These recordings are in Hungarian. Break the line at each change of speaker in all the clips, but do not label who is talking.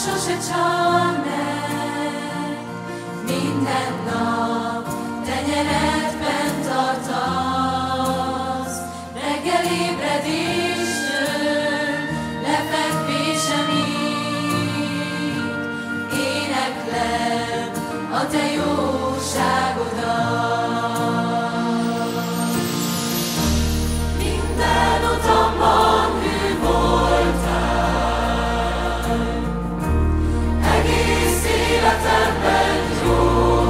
sose csal meg, minden nap tenyeredben tartasz. Reggel ébredéstől lefekvésemig éneklem a te jóságodat. Minden utamban hű voltál, egész életemben jó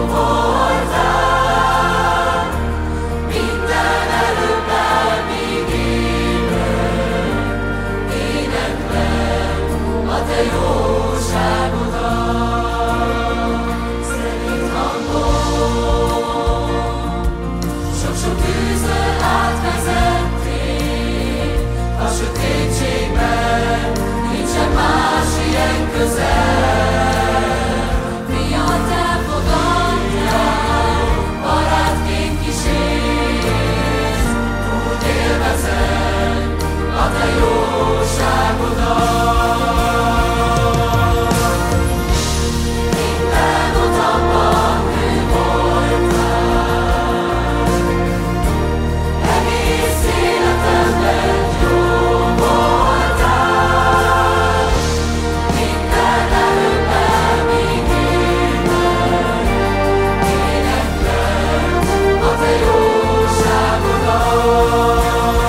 voltál. Minden erőmmel még élek, éneklem a te jóságodat. Szerint hangom, sok-sok tűzön átvezettél, a sötétségben nincsen más ilyen közel. Miatt elfogadtál, barátként kísérsz, úgy élvezem a te jóságodat. Minden utamban hű voltál, egész életemben jó voltál. Minden erőmmel még élek, éneklem a te jóságodat.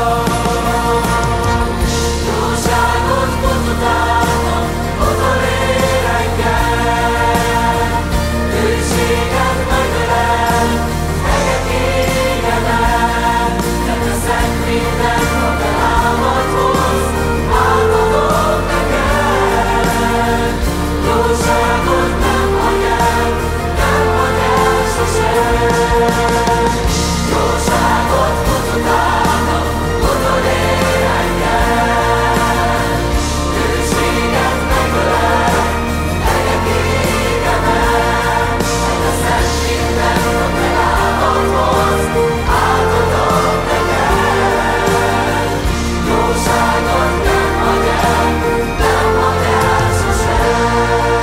Jóságot mutatáltam, utolérj engem, hűséged megölel, helyet égenem, te teszek mindent, ha te lábat hoz, átadom neked. Jóságot nem hagy el, nem hagy el sosem. Jóságot mutatáltam, utolérj engem, hűséged megölel, helyet égenem, te teszek mindent, ha te lábat hoz, átadom neked. Jóságot nem hagy el, nem hagy el sosem.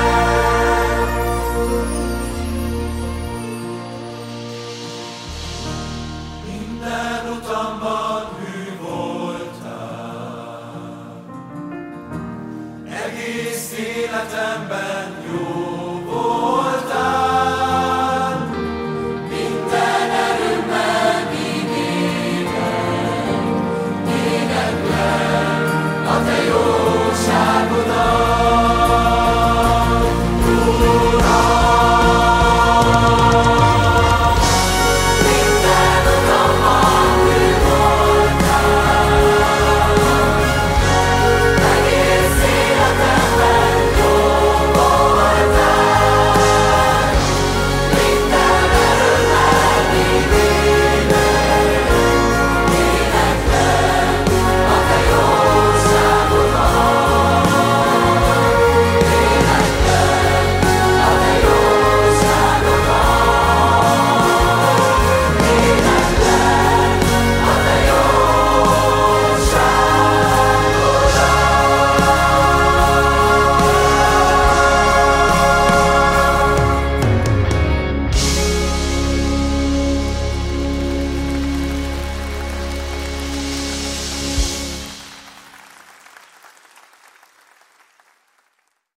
Minden utamban hű voltál, egész életemben jó